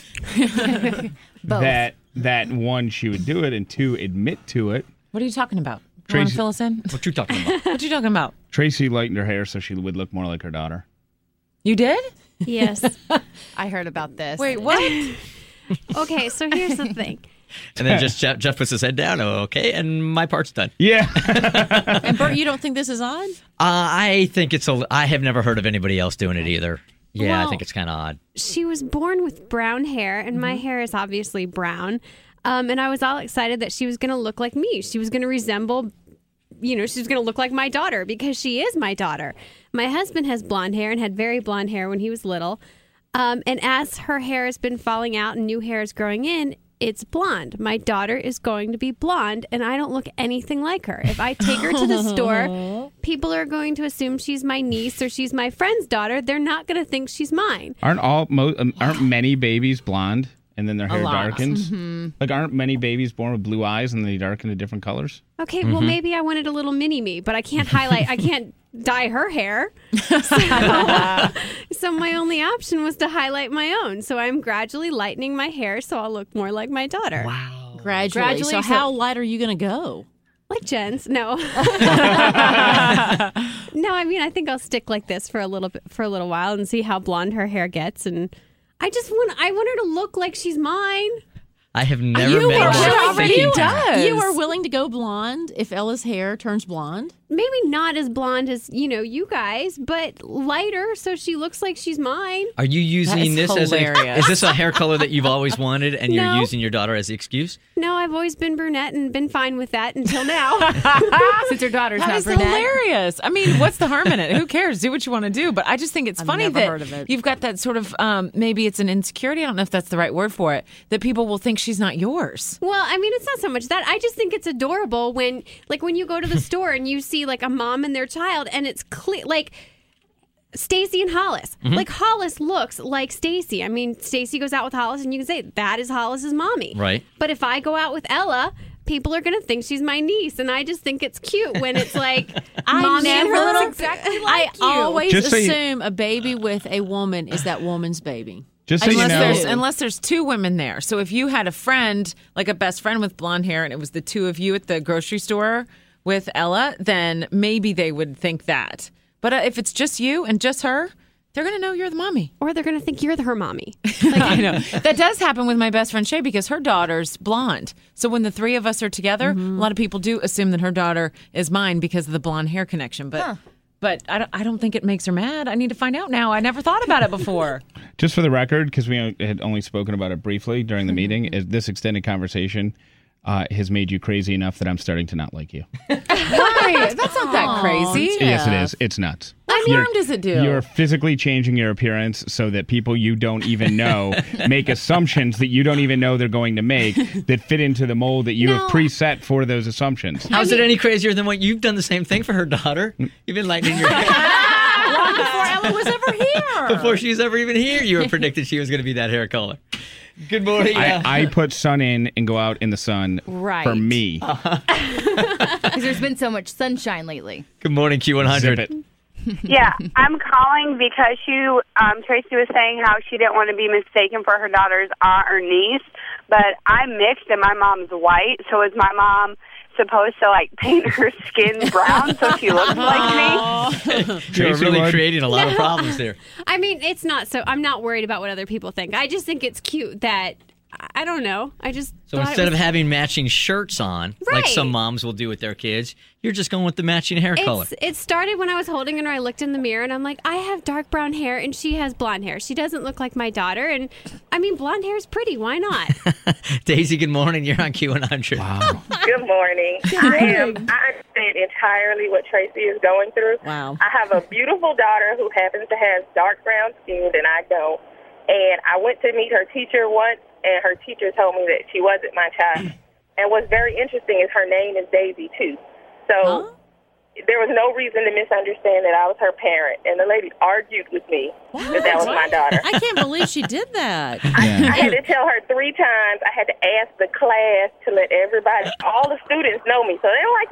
that that one, she would do it, and two, admit to it. What are you talking about? You want Tracy- to fill us in? What you talking about? What you talking about? Tracy lightened her hair so she would look more like her daughter. You did? Yes. I heard about this. Wait, what? Okay, so here's the thing. And then just Jeff, Jeff puts his head down. Oh, okay, and my part's done. Yeah. And Bert, you don't think this is odd? Uh, I think it's a. I have never heard of anybody else doing it either. Yeah, I Well- think it's kind of odd. She was born with brown hair, and my hair is obviously brown. Um, and I was all excited that she was going to look like me. She was going to resemble, you know, she was going to look like my daughter because she is my daughter. My husband has blonde hair and had very blonde hair when he was little. Um, and as her hair has been falling out and new hair is growing in, it's blonde. My daughter is going to be blonde, and I don't look anything like her. If I take her to the store, people are going to assume she's my niece or she's my friend's daughter. They're not going to think she's mine. Aren't all mo- um, aren't many babies blonde and then their hair lot. darkens? Mm-hmm. Like, aren't many babies born with blue eyes and they darken to different colors? Okay, well, maybe I wanted a little mini me, but I can't highlight, I can't dye her hair. So, so my only option was to highlight my own. So I'm gradually lightening my hair so I'll look more like my daughter. Wow. Gradually. Gradually, So so- how light are you going to go? Like Jen's. No. No, I mean, I think I'll stick like this for a little bit, for a little while and see how blonde her hair gets. And I just want, I want her to look like she's mine. I have never You met were a woman already thinking does. You are willing to go blonde if Ella's hair turns blonde? Maybe not as blonde as, you know, you guys, but lighter so she looks like she's mine. Are you using That is this as a, hilarious. is this a hair color that you've always wanted and you're No. using your daughter as the excuse? No, I've always been brunette and been fine with that until now. Since her daughter's That not is brunette. hilarious. I mean, what's the harm in it? Who cares? Do what you want to do. But I just think it's I've funny never that heard of it. you've got that sort of um, maybe it's an insecurity. I don't know if that's the right word for it. That people will think she's not yours. Well, I mean, it's not so much that. I just think it's adorable when, like, when you go to the store and you see, like, a mom and their child, and it's clear, like, Stacy and Hollis. Like, Hollis looks like Stacy. I mean, Stacy goes out with Hollis, and you can say, that is Hollis's mommy. Right. But if I go out with Ella, people are going to think she's my niece, and I just think it's cute when it's like, I mommy and her never- little... exactly I like you. always Just so you- assume a baby with a woman is that woman's baby. Just so you Unless know, there's unless there's two women there. So if you had a friend, like a best friend with blonde hair, and it was the two of you at the grocery store with Ella, then maybe they would think that. But uh, if it's just you and just her, they're going to know you're the mommy. Or they're going to think you're the, her mommy. I know. That does happen with my best friend Shay because her daughter's blonde. So when the three of us are together, a lot of people do assume that her daughter is mine because of the blonde hair connection. But but I don't, I don't think it makes her mad. I need to find out now. I never thought about it before. just for the record, because we had only spoken about it briefly during the meeting, is this extended conversation uh, has made you crazy enough that I'm starting to not like you. Why? That's not that crazy. Yes, it is. It's nuts. What You're- harm does it do? You're physically changing your appearance so that people you don't even know make assumptions that you don't even know they're going to make that fit into the mold that you No. have preset for those assumptions. How's it any crazier than what you've done the same thing for her daughter? You've been lightening your hair. Long before Ella was ever here. Before she was ever even here, you were predicted she was going to be that hair color. Good morning. uh, I, I put sun in and go out in the sun Right. for me. Because there's been so much sunshine lately. Good morning, Q one hundred. Zip it. Yeah, I'm calling because you, um, Tracy was saying how she didn't want to be mistaken for her daughter's aunt or niece, but I'm mixed and my mom's white, so is my mom supposed to, like, paint her skin brown so she looks like me? You're Tracy really would. creating a lot of problems there. I mean, it's not so. I'm not worried about what other people think. I just think it's cute that I don't know. I just So thought it instead was- of having matching shirts on, like Right. some moms will do with their kids, you're just going with the matching hair color. It's, it started when I was holding her and I looked in the mirror and I'm like, I have dark brown hair and she has blonde hair. She doesn't look like my daughter. And I mean, blonde hair is pretty. Why not? Daisy, good morning. You're on Q one hundred. Wow. Good morning. I am. I understand entirely what Tracy is going through. Wow. I have a beautiful daughter who happens to have dark brown skin, and I don't. And I went to meet her teacher once, and her teacher told me that she wasn't my child. And what's very interesting is her name is Daisy too. So. Huh? There was no reason to misunderstand that I was her parent, and the lady argued with me that that was my daughter. I can't believe she did that. I, I had to tell her three times. I had to ask the class to let everybody, all the students know me. So they were like,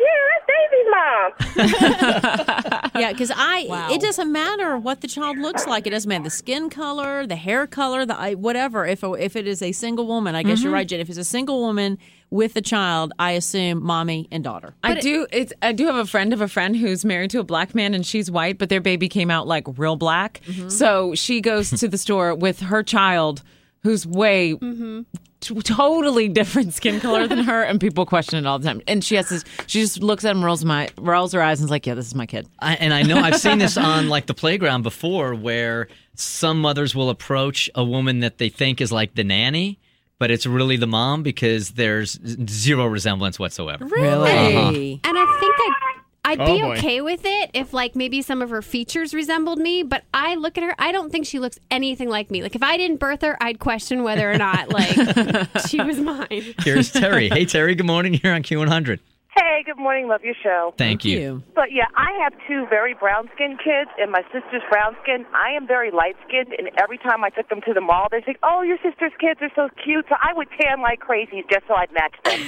yeah, that's Daisy's mom. Yeah, because I, Wow. it doesn't matter what the child looks like. It doesn't matter the skin color, the hair color, the eye- whatever. If if it is a single woman, I guess you're right, Jen. If it's a single woman with a child, I assume mommy and daughter. I do. It's. I do have a friend of a friend who's married to a black man, and she's white, but their baby came out like real black. So she goes to the store with her child, who's way t- totally different skin color than her, and people question it all the time. And she has this. She just looks at him, rolls my rolls her eyes, and is like, "Yeah, this is my kid." I, and I know I've seen this on like the playground before, where some mothers will approach a woman that they think is like the nanny, but it's really the mom because there's zero resemblance whatsoever. Really? Uh-huh. And I think I, I'd Oh, be boy. okay with it if, like, maybe some of her features resembled me. But I look at her, I don't think she looks anything like me. Like, if I didn't birth her, I'd question whether or not, like, she was mine. Here's Terry. Hey, Terry, good morning. You're on Q one hundred. Hey, good morning. Love your show. Thank you. But yeah, I have two very brown-skinned kids, and my sister's brown-skinned. I am very light-skinned, and every time I took them to the mall, they say, "Oh, your sister's kids are so cute." So I would tan like crazy just so I'd match them.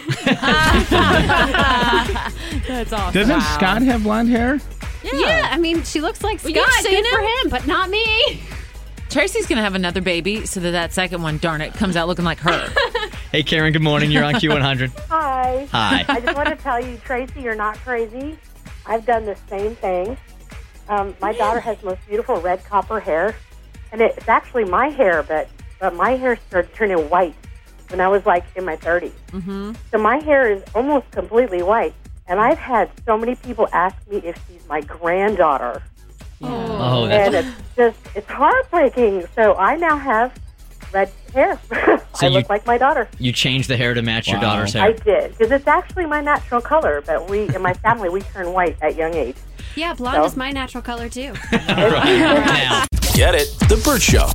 That's awesome. Doesn't Scott have blonde hair? Yeah, I mean, she looks like Well, Scott. you've seen Good for him. him, but not me. Tracy's gonna have another baby, so that that second one, darn it, comes out looking like her. Hey, Karen, good morning. You're on Q one hundred. Hi. Hi. I just want to tell you, Tracy, you're not crazy. I've done the same thing. Um, my daughter has the most beautiful red copper hair, and it's actually my hair, but, but my hair started turning white when I was like in my thirties. Mm-hmm. So my hair is almost completely white, and I've had so many people ask me if she's my granddaughter. Oh, And that's it's just, it's heartbreaking. So I now have red hair. So I you- look like my daughter. you changed the hair to match your Wow. daughter's hair. I did, because it's actually my natural color, but we, in my family, we turn white at young age. Yeah, blonde So- is my natural color, too. Now, get it? The Burt Show.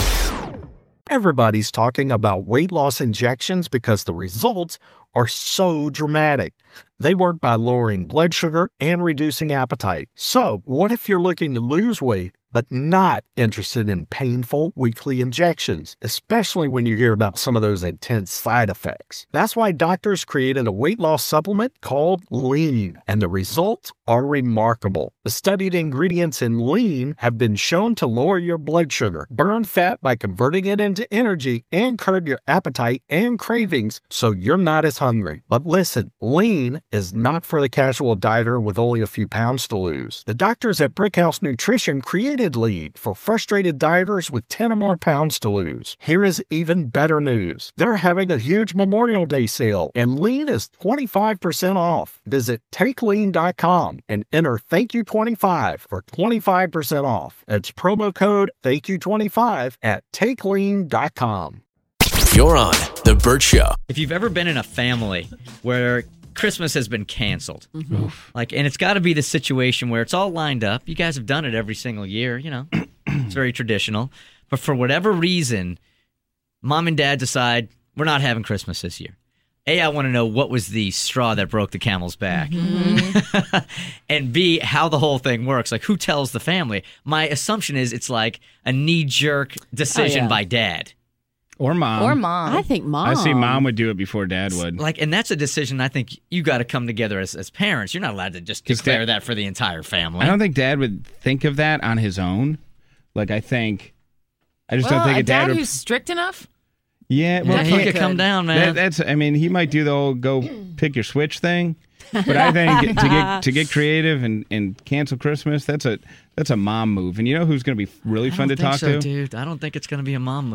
Everybody's talking about weight loss injections because the results are so dramatic. They work by lowering blood sugar and reducing appetite. So, what if you're looking to lose weight but not interested in painful weekly injections, especially when you hear about some of those intense side effects? That's why doctors created a weight loss supplement called Lean, and the results are remarkable. The studied ingredients in Lean have been shown to lower your blood sugar, burn fat by converting it into energy, and curb your appetite and cravings so you're not as hungry. But listen, Lean is not for the casual dieter with only a few pounds to lose. The doctors at Brickhouse Nutrition created Lean for frustrated dieters with ten or more pounds to lose. Here is even better news. They're having a huge Memorial Day sale, and Lean is twenty-five percent off. Visit take lean dot com and enter thank you twenty-five for twenty-five percent off. It's promo code thank you twenty-five at take lean dot com. You're on The Burt Show. If you've ever been in a family where Christmas has been canceled, Mm-hmm. like, and it's got to be the situation where it's all lined up. You guys have done it every single year, you know, it's very traditional. But for whatever reason, mom and dad decide we're not having Christmas this year. A, I want to know what was the straw that broke the camel's back. And B, how the whole thing works. Like, who tells the family? My assumption is it's like a knee-jerk decision Oh, yeah. by dad. Or mom. Or mom. I think mom. I see mom would do it before dad would. Like, and that's a decision I think you got to come together as, as parents. You're not allowed to just 'Cause declare dad- that for the entire family. I don't think dad would think of that on his own. Like, I think, I just well, don't think a a dad dad would. who's strict enough. Yeah, well, Yeah, he he- could come down, man. That, that's. I mean, he might do the whole go pick your switch thing, but I think to get to get creative and, and cancel Christmas, that's a that's a mom move. And you know who's going to be really I fun don't to think talk so, to? dude. I don't think it's going to be a mom move.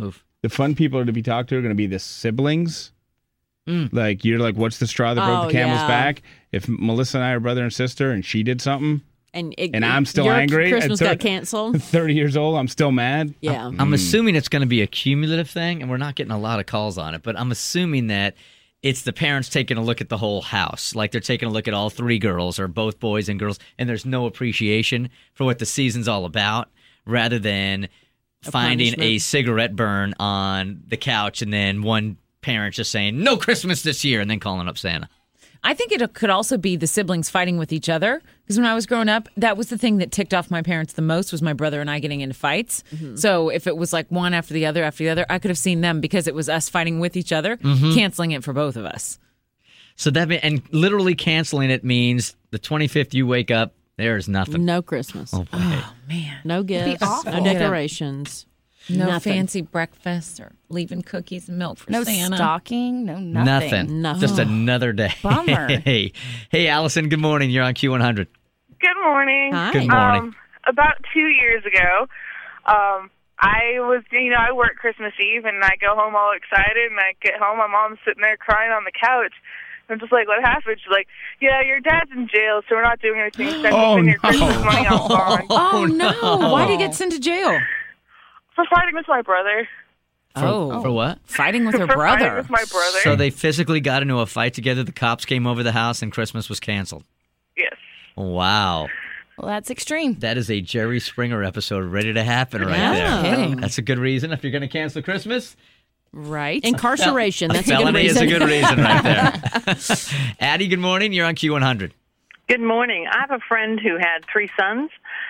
the fun people to be talked to are going to be the siblings. Mm. Like, you're like, what's the straw that broke Oh, the camel's yeah. back? If Melissa and I are brother and sister and she did something, And, it, and I'm still your angry, Christmas at got canceled. thirty years old, I'm still mad. Yeah. I'm assuming it's going to be a cumulative thing, and we're not getting a lot of calls on it, but I'm assuming that it's the parents taking a look at the whole house. Like they're taking a look at all three girls or both boys and girls, and there's no appreciation for what the season's all about, rather than A finding a punishment. cigarette burn on the couch and then one parent just saying, no Christmas this year, and then calling up Santa. I think it could also be the siblings fighting with each other. Because when I was growing up, that was the thing that ticked off my parents the most was my brother and I getting into fights. Mm-hmm. So if it was like one after the other after the other, I could have seen them because it was us fighting with each other, Mhm. canceling it for both of us. So that mean, and literally canceling it means the twenty-fifth you wake up, there's nothing. No Christmas. Oh, boy. Man. No gifts. awful. No decorations. No Nothing. fancy breakfast or leaving cookies and milk for No Santa. stocking, no nothing. Nothing. Just another day. Bummer. Hey, hey, Allison. Good morning. You're on Q one hundred. Good morning. Hi. Good morning. Um, about two years ago, um, I was, you know, I work Christmas Eve, and I go home all excited, and I get home, my mom's sitting there crying on the couch. I'm just like, what happened? She's like, yeah, your dad's in jail, so we're not doing anything. Spend Oh, your no. Christmas money on bond. Oh, no. Why did he get sent to jail? For fighting with my brother. For, Oh. for what? Fighting with her For fighting brother. with my brother. So they physically got into a fight together. The cops came over the house, and Christmas was canceled. Yes. Wow. Well, that's extreme. That is a Jerry Springer episode ready to happen right Yeah. there. Kidding. That's a good reason if you're going to cancel Christmas. Right. Incarceration. A That's a good felony reason. is a good reason right there. Addie, good morning. You're on Q one hundred. Good morning. I have a friend who had three sons,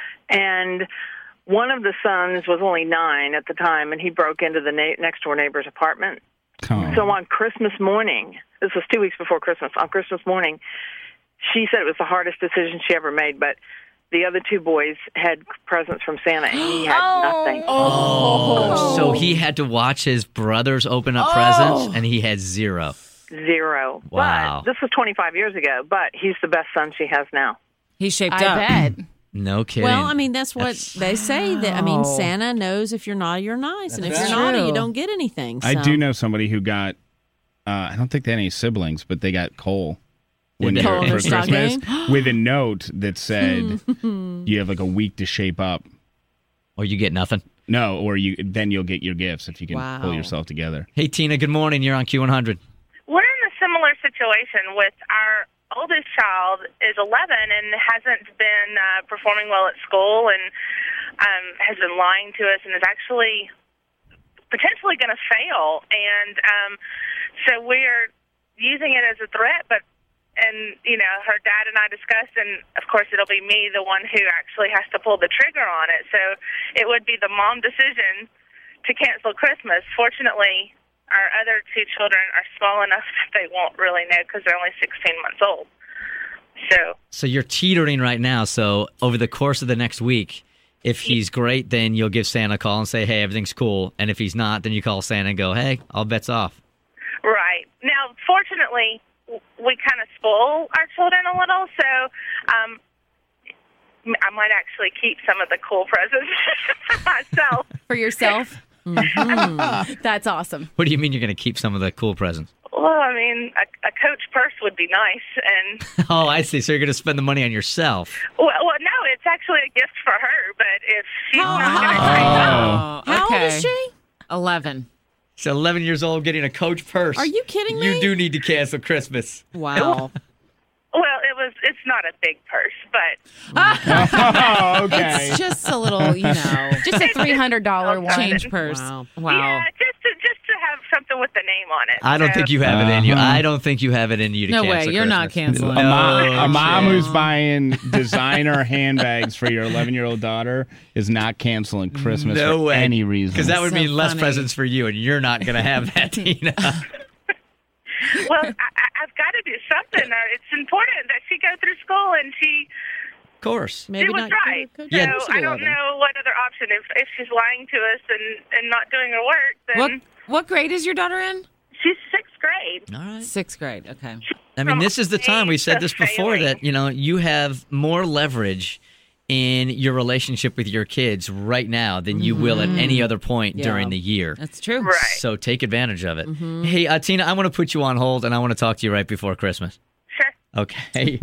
and one of the sons was only nine at the time, and he broke into the na- next door neighbor's apartment. Oh. So on Christmas morning, this was two weeks before Christmas, on Christmas morning, she said it was the hardest decision she ever made, but the other two boys had presents from Santa, and he had nothing. Oh. So he had to watch his brothers open up Oh. presents, and he had zero. Zero. Wow. But this was twenty-five years ago, but he's the best son she has now. He's shaped I up. bet. No kidding. Well, I mean, that's what That's- they say. That I mean, Wow. Santa knows if you're naughty, you're nice, and if That's you're naughty, true. you don't get anything. I so. do know somebody who got, uh, I don't think they had any siblings, but they got coal when they Coal were in for their Christmas stocking? with a note that said you have like a week to shape up. Or you get nothing. No, or you then you'll get your gifts if you can Wow. pull yourself together. Hey, Tina, good morning. You're on Q one hundred. We're in a similar situation with our oldest child is eleven and hasn't been uh, performing well at school and um, has been lying to us and is actually potentially going to fail. And um, so we're using it as a threat, but and, you know, her dad and I discussed, and, of course, it'll be me, the one who actually has to pull the trigger on it. So it would be the mom decision to cancel Christmas. Fortunately, our other two children are small enough that they won't really know because they're only sixteen months old. So So you're teetering right now. So over the course of the next week, if he's great, then you'll give Santa a call and say, hey, everything's cool. And if he's not, then you call Santa and go, hey, all bets off. right. Now, fortunately, w- we kind of spoil our children a little, so um, I might actually keep some of the cool presents for myself. For yourself? Mm-hmm. That's awesome. What do you mean you're going to keep some of the cool presents? Well, I mean, a, a Coach purse would be nice, and Oh, I see. So you're going to spend the money on yourself. well, well, no, it's actually a gift for her. But if she's not going to Oh. trade up, Oh, How okay. old is she? eleven. She's eleven years old getting a Coach purse. Are you kidding You me? do need to cancel Christmas. Wow. well, it was. It's not a big purse, but Oh, okay. It's just a little, you know, Just a three hundred dollars one. change purse. Wow. Wow. yeah, just to just to have something with the name on it. I don't So- think you have it in you. Uh-huh. I don't think you have it in you to No cancel way. You're not Christmas. canceling. A mom, No a mom chance. who's buying designer handbags for your eleven-year-old daughter is not canceling Christmas No for way. any reason. Because that would So mean less funny. presents for you, and you're not going to have that, Tina. Well, I, I- I've got to do something. Uh, It's important that she go through school and she Of course. Maybe do not what's right. Coach. So Yeah. I don't know what other option. If if she's lying to us and, and not doing her work, then What what grade is your daughter in? she's sixth grade. All right. Sixth grade. Okay. I mean, this is the time. We said this before Failing. that, you know, you have more leverage in your relationship with your kids right now than you will at any other point Yeah. during the year. That's true. Right. So take advantage of it. Hey, uh, Tina, I want to put you on hold, and I want to talk to you right before Christmas. Sure. Okay.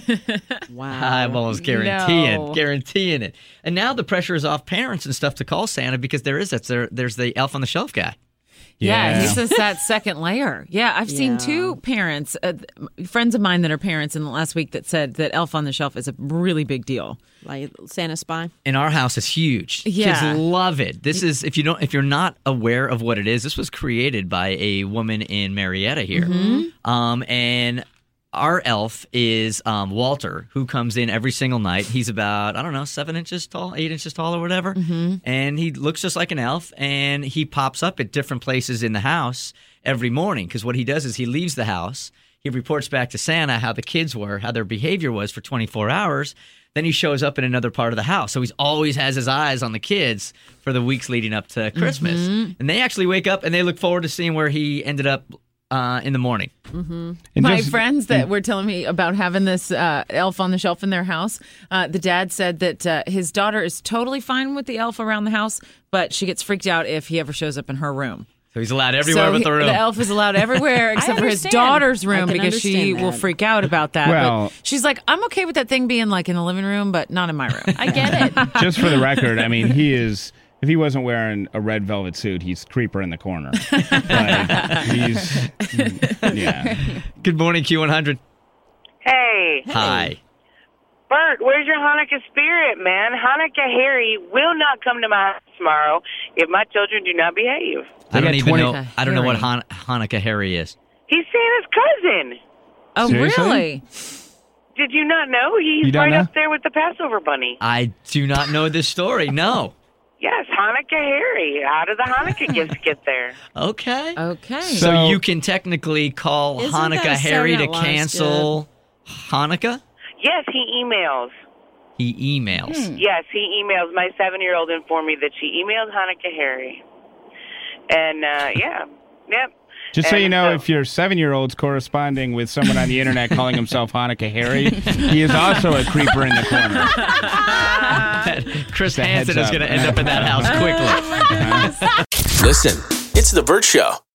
Wow. I'm almost guaranteeing, No. guaranteeing it. And now the pressure is off parents and stuff to call Santa because there is that there, there's the elf on the shelf guy. Yeah, Yeah. he says that second layer. Yeah, I've seen Yeah. two parents, uh, friends of mine that are parents in the last week that said that Elf on the Shelf is a really big deal. Like Santa spy. In our house, it's huge. Yeah. Kids love it. This is if you don't if you're not aware of what it is, this was created by a woman in Marietta here. Mm-hmm. Um, and our elf is um, Walter, who comes in every single night. He's about, I don't know, seven inches tall, eight inches tall or whatever. Mm-hmm. And he looks just like an elf, and he pops up at different places in the house every morning because what he does is he leaves the house. He reports back to Santa how the kids were, how their behavior was for twenty-four hours. Then he shows up in another part of the house. So he always has his eyes on the kids for the weeks leading up to Christmas. Mm-hmm. And they actually wake up and they look forward to seeing where he ended up uh, in the morning. And My just- friends that were telling me about having this uh, elf on the shelf in their house, uh, the dad said that uh, his daughter is totally fine with the elf around the house, but she gets freaked out if he ever shows up in her room. So he's allowed everywhere so but the he- room. The elf is allowed everywhere except for his understand. daughter's I room can because she understand will that. freak out about that. Well- but she's like, I'm okay with that thing being like in the living room, but not in my room. I get it. Just for the record, I mean, he is. If he wasn't wearing a red velvet suit, he's creeper in the corner. Like, he's, yeah. Good morning, Q one hundred. Hey, Hi. Bert, where's your Hanukkah spirit, man? Hanukkah Harry will not come to my house tomorrow if my children do not behave. I don't got even twenty know. I don't know what Han- Hanukkah Harry is. He's Santa's cousin. Oh, Seriously? really? Did you not know? He's You don't right know? up there with the Passover bunny. I do not know this story. No. Yes, Hanukkah Harry. How do the Hanukkah gifts get there? Okay. Okay. So, So- you can technically call Isn't Hanukkah that Harry to Saturday Night Live's cancel Hanukkah. Yes, he emails. He emails. Yes, he emails. My seven-year-old informed me that she emailed Hanukkah Harry. And, uh, yeah. Yep. Just so And you know, so- if your seven-year-old's corresponding with someone on the internet calling himself Hanukkah Harry, he is also a creeper in the corner. Chris Just a heads Hansen is up. going to end up in that house quickly. Listen, it's The Burt Show.